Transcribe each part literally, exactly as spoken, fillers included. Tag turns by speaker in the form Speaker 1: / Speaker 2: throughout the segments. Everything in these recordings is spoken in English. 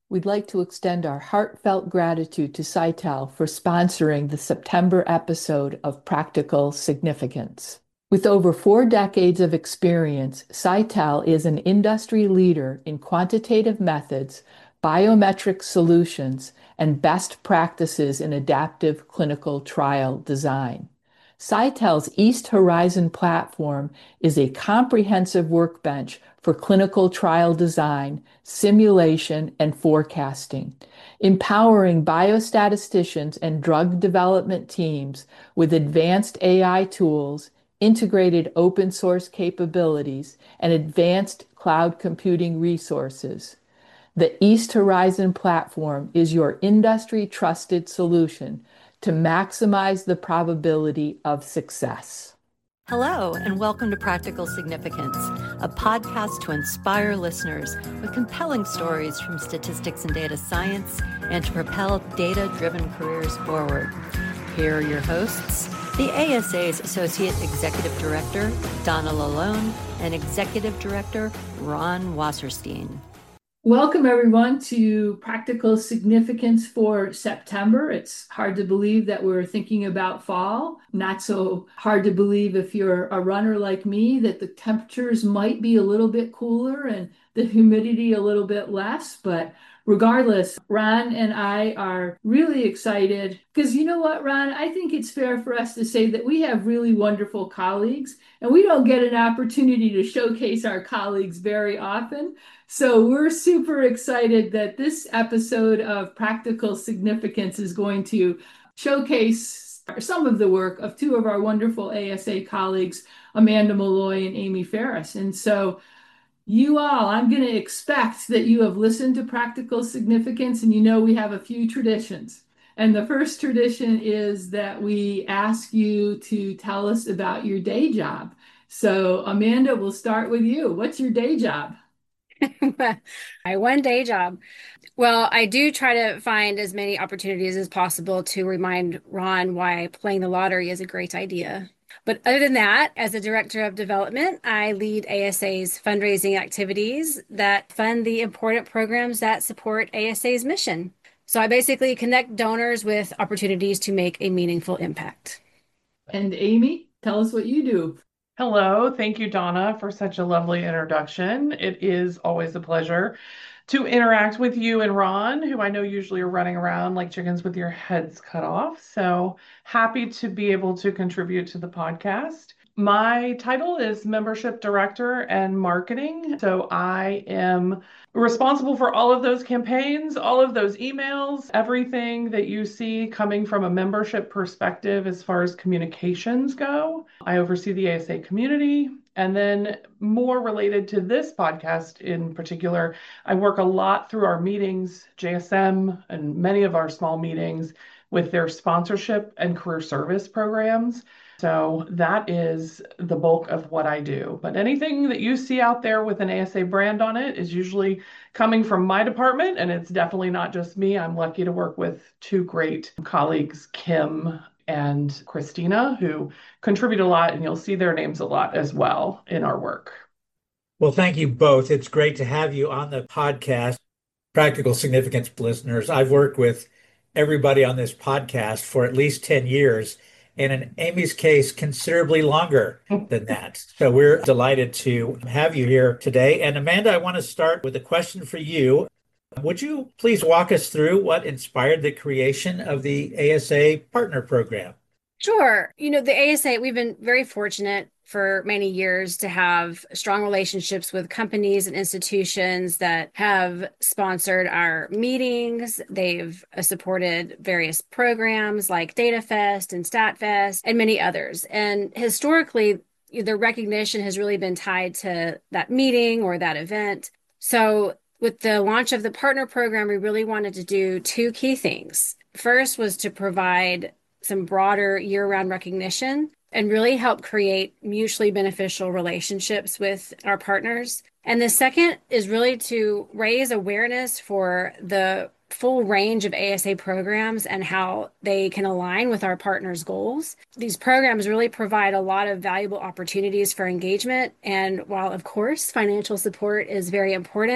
Speaker 1: We'd like to extend our heartfelt gratitude to Cytel for sponsoring the September episode of Practical Significance. With over four decades of experience, Cytel is an industry leader in quantitative methods, biometric solutions, and best practices in adaptive clinical trial design. Cytel's East Horizon platform is a comprehensive workbench for clinical trial design, simulation, and forecasting, empowering biostatisticians and drug development teams with advanced A I tools, integrated open source capabilities, and advanced cloud computing resources. The East Horizon platform is your industry trusted solution to maximize the probability of success.
Speaker 2: Hello, and welcome to Practical Significance, a podcast to inspire listeners with compelling stories from statistics and data science and to propel data-driven careers forward. Here are your hosts, the A S A's Associate Executive Director, Donna Lalone, and Executive Director, Ron Wasserstein.
Speaker 1: Welcome, everyone, to Practical Significance for September. It's hard to believe that we're thinking about fall. Not so hard to believe if you're a runner like me that the temperatures might be a little bit cooler and the humidity a little bit less. But regardless, Ron and I are really excited because you know what, Ron? I think it's fair for us to say that we have really wonderful colleagues and we don't get an opportunity to showcase our colleagues very often. So we're super excited that this episode of Practical Significance is going to showcase some of the work of two of our wonderful A S A colleagues, Amanda Malloy and Amy Ferris. And so you all, I'm going to expect that you have listened to Practical Significance and you know we have a few traditions. And the first tradition is that we ask you to tell us about your day job. So Amanda, we'll start with you. What's your day job?
Speaker 3: My one day job. Well, I do try to find as many opportunities as possible to remind Ron why playing the lottery is a great idea. But other than that, as a director of development, I lead A S A's fundraising activities that fund the important programs that support A S A's mission. So I basically connect donors with opportunities to make a meaningful impact.
Speaker 1: And Amy, tell us what you do.
Speaker 4: Hello, thank you, Donna, for such a lovely introduction. It is always a pleasure to interact with you and Ron, who I know usually are running around like chickens with your heads cut off. So happy to be able to contribute to the podcast. My title is Membership Director and Marketing. So I am responsible for all of those campaigns, all of those emails, everything that you see coming from a membership perspective as far as communications go. I oversee the A S A community. And then more related to this podcast in particular, I work a lot through our meetings, J S M, and many of our small meetings with their sponsorship and career service programs. So that is the bulk of what I do. But anything that you see out there with an A S A brand on it is usually coming from my department, and it's definitely not just me. I'm lucky to work with two great colleagues, Kim and Christina, who contribute a lot, and you'll see their names a lot as well in our work.
Speaker 5: Well, thank you both. It's great to have you on the podcast. Practical Significance listeners, I've worked with everybody on this podcast for at least ten years. And in Amy's case, considerably longer than that. So we're delighted to have you here today. And Amanda, I want to start with a question for you. Would you please walk us through what inspired the creation of the A S A Partner Program?
Speaker 3: Sure. You know, the A S A, we've been very fortunate for many years to have strong relationships with companies and institutions that have sponsored our meetings. They've supported various programs like DataFest and StatFest and many others. And historically, the recognition has really been tied to that meeting or that event. So with the launch of the partner program, we really wanted to do two key things. First was to provide some broader year-round recognition and really help create mutually beneficial relationships with our partners. And the second is really to raise awareness for the full range of A S A programs and how they can align with our partners' goals. These programs really provide a lot of valuable opportunities for engagement. And while, of course, financial support is very important,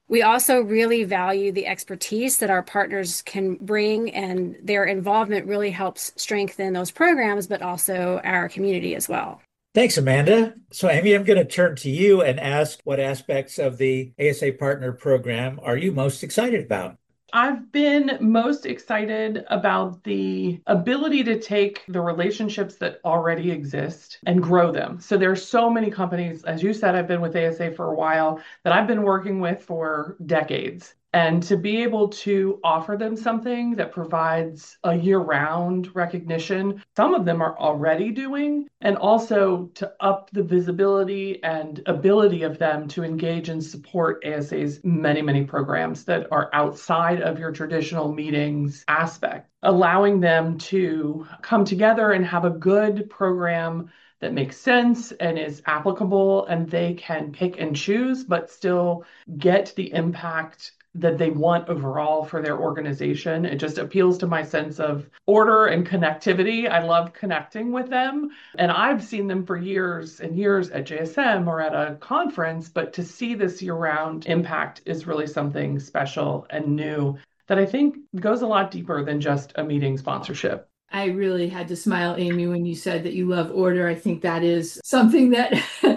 Speaker 3: We also really value the expertise that our partners can bring, and their involvement really helps strengthen those programs, but also our community as well.
Speaker 5: Thanks, Amanda. So, Amy, I'm going to turn to you and ask what aspects of the A S A Partner Program are you most excited about?
Speaker 4: I've been most excited about the ability to take the relationships that already exist and grow them. So there's so many companies, as you said, I've been with A S A for a while, that I've been working with for decades. And to be able to offer them something that provides a year-round recognition, some of them are already doing, and also to up the visibility and ability of them to engage and support A S A's many, many programs that are outside of your traditional meetings aspect, allowing them to come together and have a good program that makes sense and is applicable, and they can pick and choose, but still get the impact that they want overall for their organization. It just appeals to my sense of order and connectivity. I love connecting with them. And I've seen them for years and years at J S M or at a conference, but to see this year-round impact is really something special and new that I think goes a lot deeper than just a meeting sponsorship.
Speaker 1: I really had to smile, Amy, when you said that you love order. I think that is something that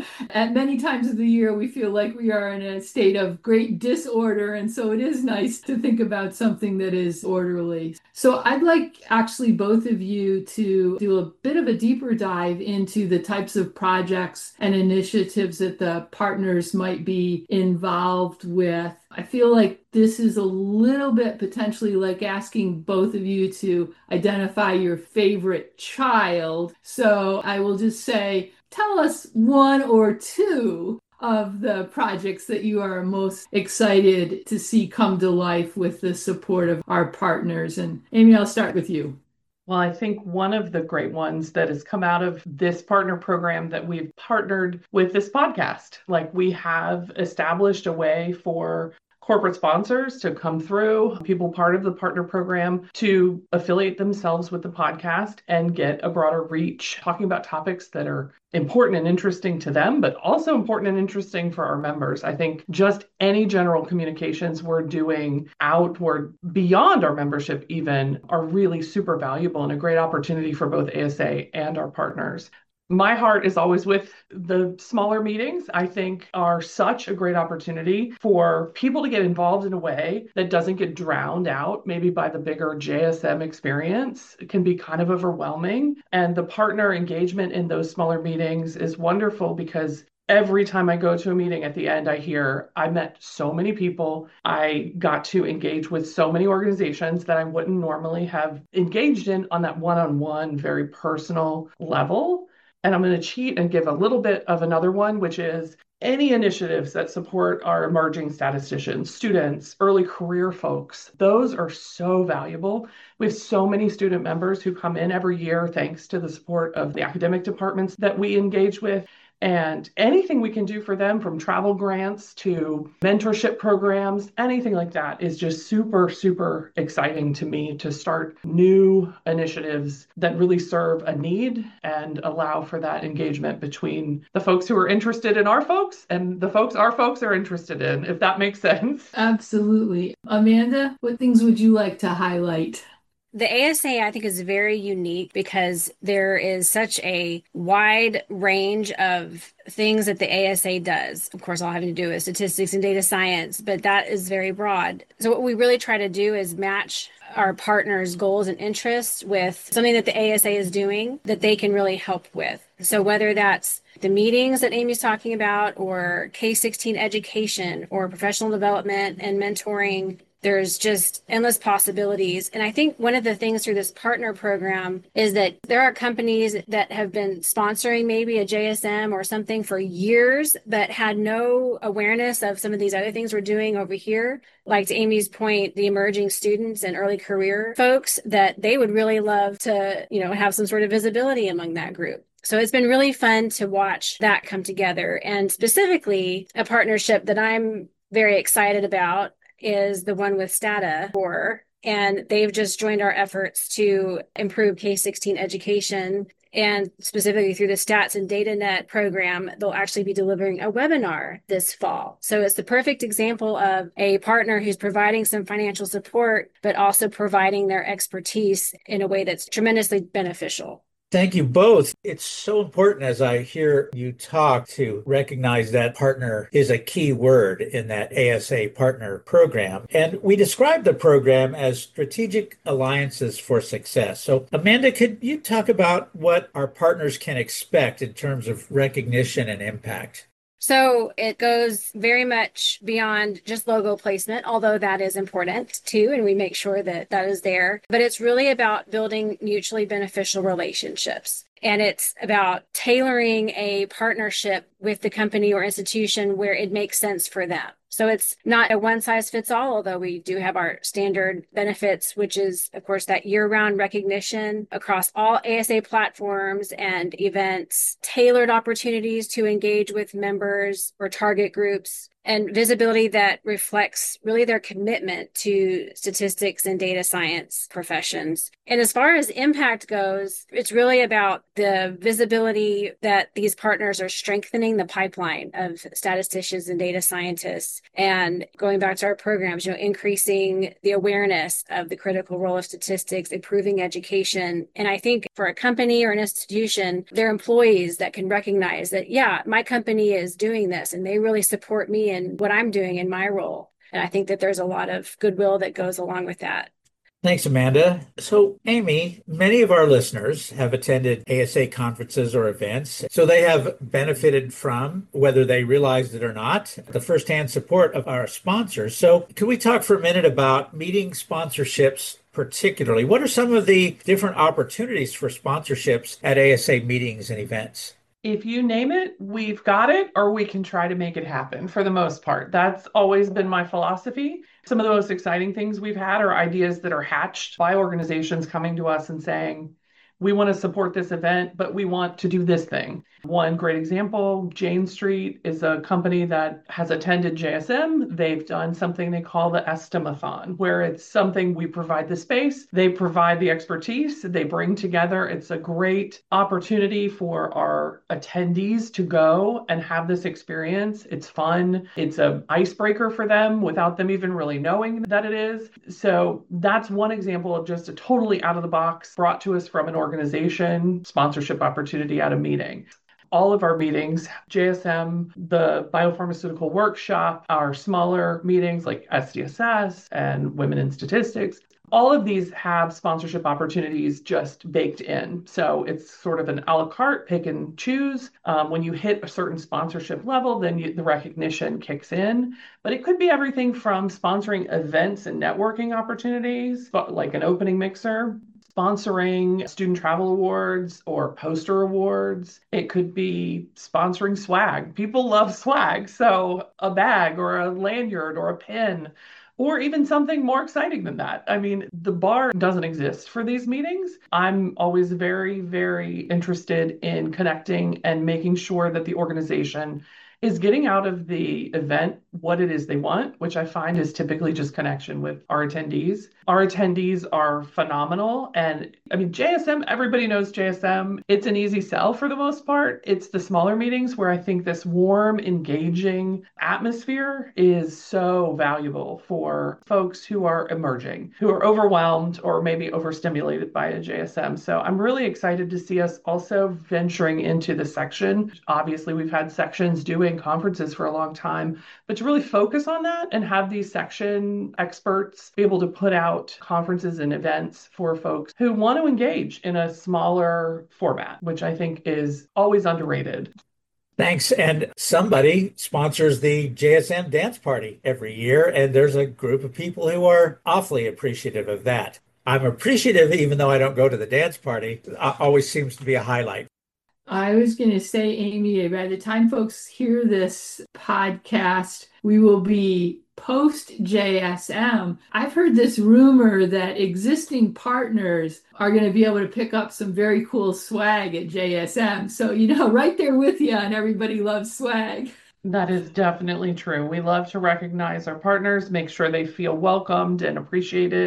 Speaker 1: at many times of the year we feel like we are in a state of great disorder. And so it is nice to think about something that is orderly. So I'd like actually both of you to do a bit of a deeper dive into the types of projects and initiatives that the partners might be involved with. I feel like this is a little bit potentially like asking both of you to identify your favorite child. So I will just say, tell us one or two of the projects that you are most excited to see come to life with the support of our partners. And Amy, I'll start with you.
Speaker 4: Well, I think one of the great ones that has come out of this partner program that we've partnered with this podcast, like we have established a way for corporate sponsors to come through, people part of the partner program to affiliate themselves with the podcast and get a broader reach, talking about topics that are important and interesting to them, but also important and interesting for our members. I think just any general communications we're doing outward beyond our membership even are really super valuable and a great opportunity for both A S A and our partners. My heart is always with the smaller meetings. I think are such a great opportunity for people to get involved in a way that doesn't get drowned out maybe by the bigger J S M experience. It can be kind of overwhelming. And the partner engagement in those smaller meetings is wonderful because every time I go to a meeting at the end, I hear I met so many people. I got to engage with so many organizations that I wouldn't normally have engaged in on that one-on-one, very personal level. And I'm going to cheat and give a little bit of another one, which is any initiatives that support our emerging statisticians, students, early career folks. Those are so valuable. We have so many student members who come in every year thanks to the support of the academic departments that we engage with. And anything we can do for them, from travel grants to mentorship programs, anything like that is just super, super exciting to me to start new initiatives that really serve a need and allow for that engagement between the folks who are interested in our folks and the folks our folks are interested in, if that makes sense.
Speaker 1: Absolutely. Amanda, what things would you like to highlight?
Speaker 3: The A S A, I think, is very unique because there is such a wide range of things that the A S A does. Of course, all having to do with statistics and data science, but that is very broad. So what we really try to do is match our partners' goals and interests with something that the A S A is doing that they can really help with. So whether that's the meetings that Amy's talking about, or K sixteen education, or professional development and mentoring, there's just endless possibilities. And I think one of the things through this partner program is that there are companies that have been sponsoring maybe a J S M or something for years, but had no awareness of some of these other things we're doing over here. Like to Amy's point, the emerging students and early career folks, that they would really love to, you know, have some sort of visibility among that group. So it's been really fun to watch that come together. And specifically, a partnership that I'm very excited about is the one with Stata, and they've just joined our efforts to improve K sixteen education. And specifically through the Stats and Data Net program, they'll actually be delivering a webinar this fall. So it's the perfect example of a partner who's providing some financial support, but also providing their expertise in a way that's tremendously beneficial.
Speaker 5: Thank you both. It's so important as I hear you talk to recognize that partner is a key word in that A S A partner program. And we describe the program as strategic alliances for success. So Amanda, could you talk about what our partners can expect in terms of recognition and impact?
Speaker 3: So it goes very much beyond just logo placement, although that is important too, and we make sure that that is there. But it's really about building mutually beneficial relationships. And it's about tailoring a partnership with the company or institution where it makes sense for them. So it's not a one size fits all, although we do have our standard benefits, which is, of course, that year-round recognition across all A S A platforms and events, tailored opportunities to engage with members or target groups, and visibility that reflects really their commitment to statistics and data science professions. And as far as impact goes, it's really about the visibility that these partners are strengthening the pipeline of statisticians and data scientists. And going back to our programs, you know, increasing the awareness of the critical role of statistics, improving education. And I think for a company or an institution, their employees that can recognize that, yeah, my company is doing this and they really support me in what I'm doing in my role. And I think that there's a lot of goodwill that goes along with that.
Speaker 5: Thanks, Amanda. So, Amy, many of our listeners have attended A S A conferences or events, so they have benefited from, whether they realized it or not, the firsthand support of our sponsors. So, can we talk for a minute about meeting sponsorships particularly? What are some of the different opportunities for sponsorships at A S A meetings and events?
Speaker 4: If you name it, we've got it, or we can try to make it happen for the most part. That's always been my philosophy. Some of the most exciting things we've had are ideas that are hatched by organizations coming to us and saying, we want to support this event, but we want to do this thing. One great example, Jane Street is a company that has attended J S M. They've done something they call the Estimathon, where it's something we provide the space, they provide the expertise, they bring together. It's a great opportunity for our attendees to go and have this experience. It's fun. It's an icebreaker for them without them even really knowing that it is. So that's one example of just a totally out of the box brought to us from an organization sponsorship opportunity at a meeting. All of our meetings, J S M, the biopharmaceutical workshop, our smaller meetings like S D S S and Women in Statistics, all of these have sponsorship opportunities just baked in. So it's sort of an a la carte, pick and choose. Um, when you hit a certain sponsorship level, then you, the recognition kicks in. But it could be everything from sponsoring events and networking opportunities, like an opening mixer, sponsoring student travel awards or poster awards. It could be sponsoring swag. People love swag. So a bag or a lanyard or a pin, or even something more exciting than that. I mean, the bar doesn't exist for these meetings. I'm always very, very interested in connecting and making sure that the organization is getting out of the event what it is they want, which I find is typically just connection with our attendees. Our attendees are phenomenal. And I mean, J S M, everybody knows J S M. It's an easy sell for the most part. It's the smaller meetings where I think this warm, engaging atmosphere is so valuable for folks who are emerging, who are overwhelmed or maybe overstimulated by a J S M. So I'm really excited to see us also venturing into the section. Obviously, we've had sections doing conferences for a long time, but to really focus on that and have these section experts be able to put out conferences and events for folks who want to engage in a smaller format, which I think is always underrated.
Speaker 5: Thanks. And somebody sponsors the J S M dance party every year, and there's a group of people who are awfully appreciative of that. I'm appreciative even though I don't go to the dance party. It always seems to be a highlight.
Speaker 1: I was going to say, Amy, by the time folks hear this podcast, we will be post J S M. I've heard this rumor that existing partners are going to be able to pick up some very cool swag at J S M. So, you know, right there with you, and everybody loves swag.
Speaker 4: That is definitely true. We love to recognize our partners, make sure they feel welcomed and appreciated.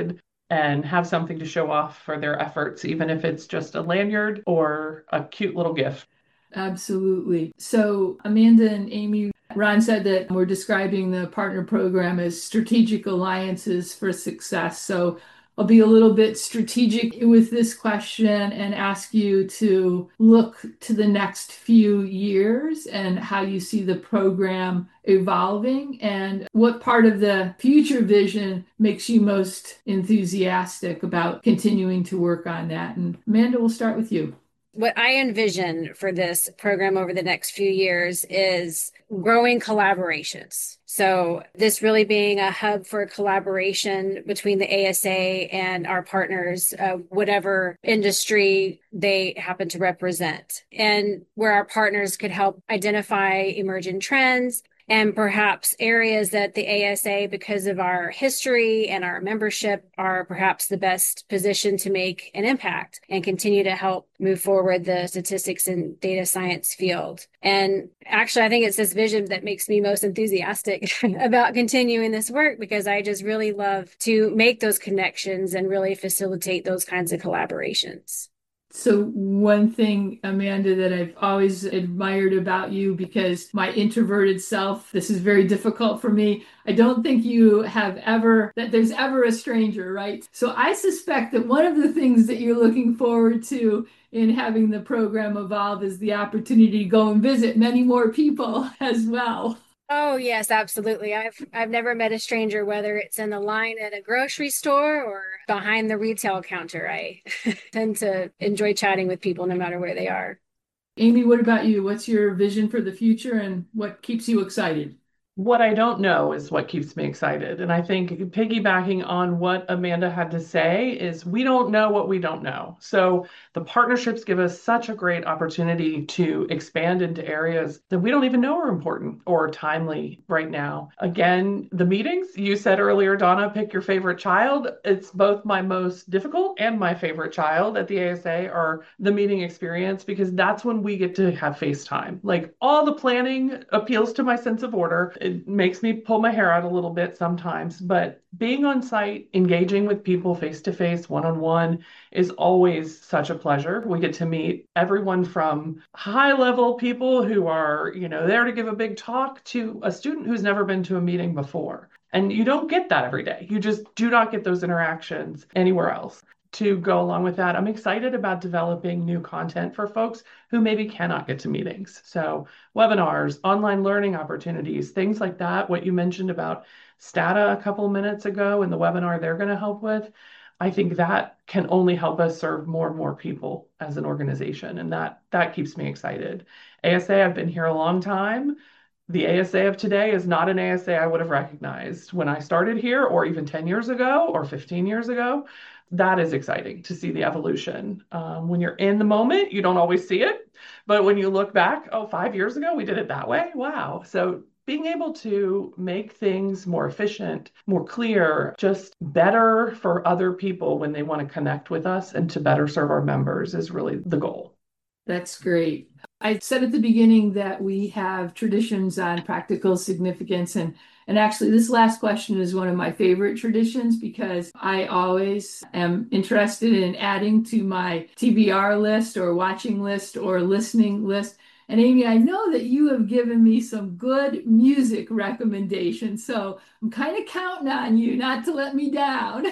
Speaker 4: and have something to show off for their efforts, even if it's just a lanyard or a cute little gift.
Speaker 1: Absolutely. So, Amanda and Amy, Ron said that we're describing the partner program as strategic alliances for success. So, I'll be a little bit strategic with this question and ask you to look to the next few years and how you see the program evolving and what part of the future vision makes you most enthusiastic about continuing to work on that. And Amanda, we'll start with you.
Speaker 3: What I envision for this program over the next few years is growing collaborations. So this really being a hub for collaboration between the A S A and our partners, uh, whatever industry they happen to represent, and where our partners could help identify emerging trends and perhaps areas that the A S A, because of our history and our membership, are perhaps the best position to make an impact and continue to help move forward the statistics and data science field. And actually, I think it's this vision that makes me most enthusiastic about continuing this work, because I just really love to make those connections and really facilitate those kinds of collaborations.
Speaker 1: So one thing, Amanda, that I've always admired about you, because my introverted self, this is very difficult for me. I don't think you have ever, that there's ever a stranger, right? So I suspect that one of the things that you're looking forward to in having the program evolve is the opportunity to go and visit many more people as well.
Speaker 3: Oh, yes, absolutely. I've I've never met a stranger, whether it's in the line at a grocery store or behind the retail counter. I tend to enjoy chatting with people no matter where they are.
Speaker 1: Amy, what about you? What's your vision for the future and what keeps you excited?
Speaker 4: What I don't know is what keeps me excited. And I think piggybacking on what Amanda had to say is we don't know what we don't know. So the partnerships give us such a great opportunity to expand into areas that we don't even know are important or timely right now. Again, the meetings, you said earlier, Donna, pick your favorite child. It's both my most difficult and my favorite child at the A S A are the meeting experience, because that's when we get to have FaceTime. Like, all the planning appeals to my sense of order. It makes me pull my hair out a little bit sometimes, but being on site, engaging with people face to face, one on one, is always such a pleasure. We get to meet everyone from high level people who are, you know, there to give a big talk to a student who's never been to a meeting before. And you don't get that every day. You just do not get those interactions anywhere else. To go along with that, I'm excited about developing new content for folks who maybe cannot get to meetings. So webinars, online learning opportunities, things like that. What you mentioned about Stata a couple minutes ago in the webinar they're going to help with, I think that can only help us serve more and more people as an organization. And that, that keeps me excited. A S A, I've been here a long time. The A S A of today is not an A S A I would have recognized when I started here, or even ten years ago, or fifteen years ago. That is exciting to see the evolution. Um, when you're in the moment, you don't always see it. But when you look back, oh, five years ago, we did it that way. Wow. So being able to make things more efficient, more clear, just better for other people when they want to connect with us and to better serve our members is really the goal.
Speaker 1: That's great. I said at the beginning that we have traditions on practical significance, and and actually this last question is one of my favorite traditions, because I always am interested in adding to my T B R list or watching list or listening list. And Amy, I know that you have given me some good music recommendations, so I'm kind of counting on you not to let me down.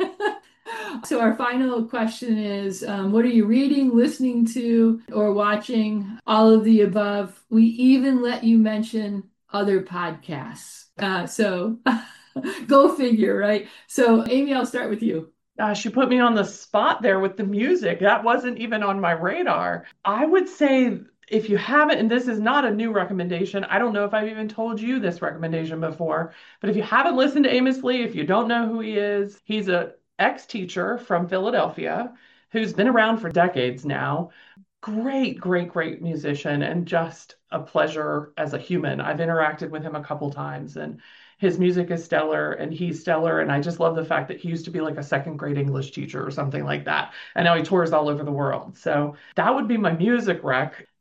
Speaker 1: So our final question is, um, what are you reading, listening to, or watching? All of the above. We even let you mention other podcasts. Uh, so go figure, right? So Amy, I'll start with you.
Speaker 4: Gosh, you put me on the spot there with the music. That wasn't even on my radar. I would say, if you haven't, and this is not a new recommendation, I don't know if I've even told you this recommendation before, but if you haven't listened to Amos Lee, if you don't know who he is, he's a ex-teacher from Philadelphia who's been around for decades now. Great, great, great musician, and just a pleasure as a human. I've interacted with him a couple times, and his music is stellar, and he's stellar. And I just love the fact that he used to be like a second grade English teacher or something like that. And now he tours all over the world. So that would be my music rec.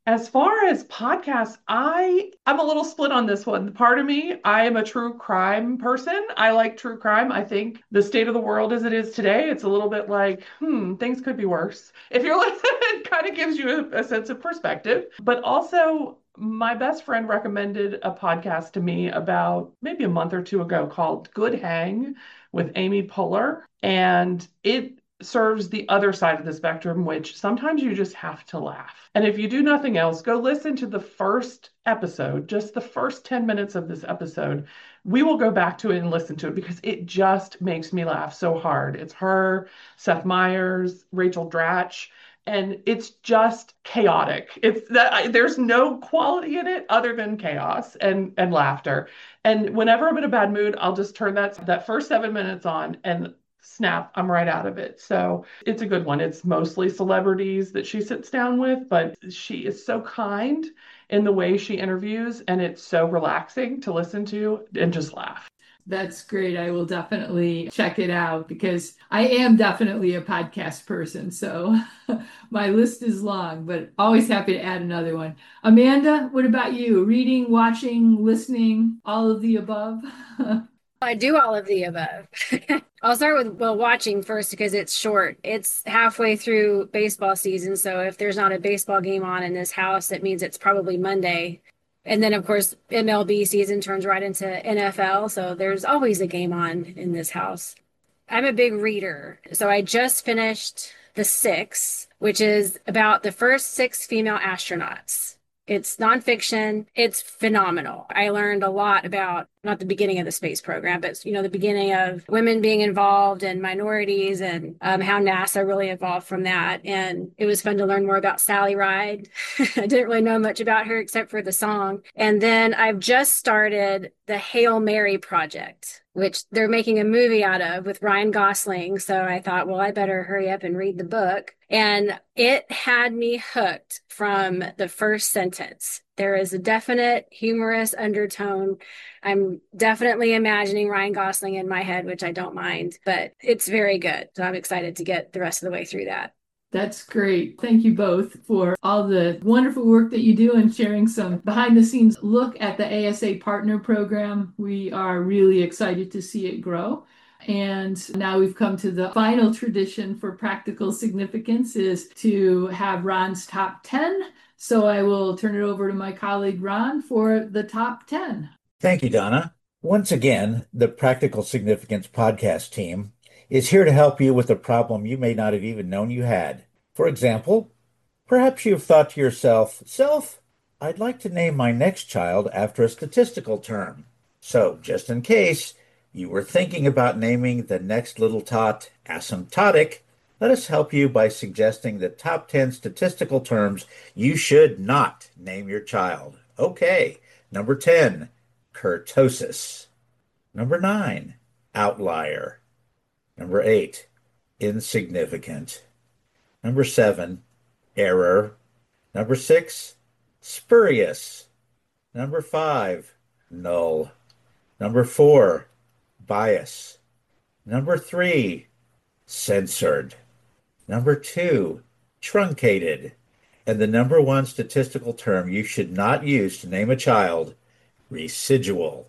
Speaker 4: As far as podcasts, I I'm a little split on this one. Part of me, I am a true crime person. I like true crime. I think the state of the world as it is today, it's a little bit like, hmm, things could be worse. If you're like, it kind of gives you a, a sense of perspective. But also, my best friend recommended a podcast to me about maybe a month or two ago called Good Hang with Amy Poehler. And it serves the other side of the spectrum, which sometimes you just have to laugh. And if you do nothing else, go listen to the first episode, just the first ten minutes of this episode. We will go back to it and listen to it because it just makes me laugh so hard. It's her, Seth Meyers, Rachel Dratch, and it's just chaotic. It's that I, there's no quality in it other than chaos and and laughter. And whenever I'm in a bad mood, I'll just turn that that first seven minutes on and snap, I'm right out of it. So it's a good one. It's mostly celebrities that she sits down with, but she is so kind in the way she interviews, and it's so relaxing to listen to and just laugh.
Speaker 1: That's great. I will definitely check it out because I am definitely a podcast person. So my list is long, but always happy to add another one. Amanda, what about you? Reading, watching, listening, all of the above?
Speaker 3: I do all of the above. I'll start with, well, watching first because it's short. It's halfway through baseball season. So if there's not a baseball game on in this house, it means it's probably Monday. And then, of course, M L B season turns right into N F L. So there's always a game on in this house. I'm a big reader. So I just finished The Six, which is about the first six female astronauts. It's nonfiction. It's phenomenal. I learned a lot about, not the beginning of the space program, but, you know, the beginning of women being involved and minorities and um, how NASA really evolved from that. And it was fun to learn more about Sally Ride. I didn't really know much about her except for the song. And then I've just started the Hail Mary Project, which they're making a movie out of with Ryan Gosling. So I thought, well, I better hurry up and read the book. And it had me hooked from the first sentence. There is a definite humorous undertone. I'm definitely imagining Ryan Gosling in my head, which I don't mind, but it's very good. So I'm excited to get the rest of the way through that.
Speaker 1: That's great. Thank you both for all the wonderful work that you do and sharing some behind the scenes look at the A S A Partner Program. We are really excited to see it grow. And now we've come to the final tradition for Practical Significance is to have Ron's top ten. So I will turn it over to my colleague Ron for the top ten.
Speaker 5: Thank you, Donna. Once again, the Practical Significance podcast team is here to help you with a problem you may not have even known you had. For example, perhaps you've thought to yourself, Self, I'd like to name my next child after a statistical term. So, just in case you were thinking about naming the next little tot asymptotic, let us help you by suggesting the top ten statistical terms you should not name your child. Okay, number ten, kurtosis. Number nine, outlier. Number eight, insignificant. Number seven, error. Number six, spurious. Number five, null. Number four, bias. Number three, censored. Number two, truncated. And the number one statistical term you should not use to name a child, residual.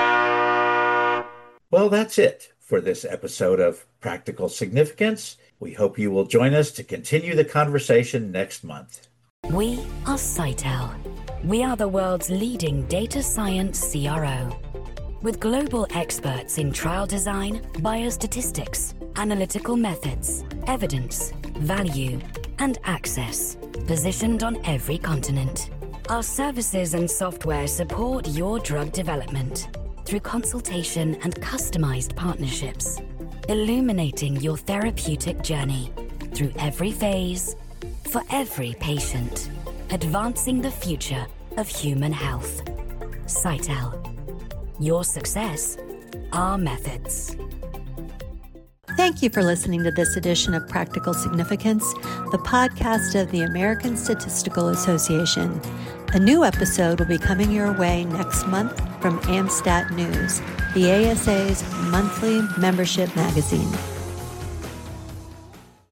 Speaker 5: Well, that's it for this episode of Practical Significance. We hope you will join us to continue the conversation next month.
Speaker 6: We are Cytel. We are the world's leading data science C R O. With global experts in trial design, biostatistics, analytical methods, evidence, value, and access, positioned on every continent. Our services and software support your drug development through consultation and customized partnerships, illuminating your therapeutic journey through every phase, for every patient, advancing the future of human health. Cytel. Your success, our methods.
Speaker 2: Thank you for listening to this edition of Practical Significance, the podcast of the American Statistical Association. A new episode will be coming your way next month from AmStat News, the A S A's monthly membership magazine.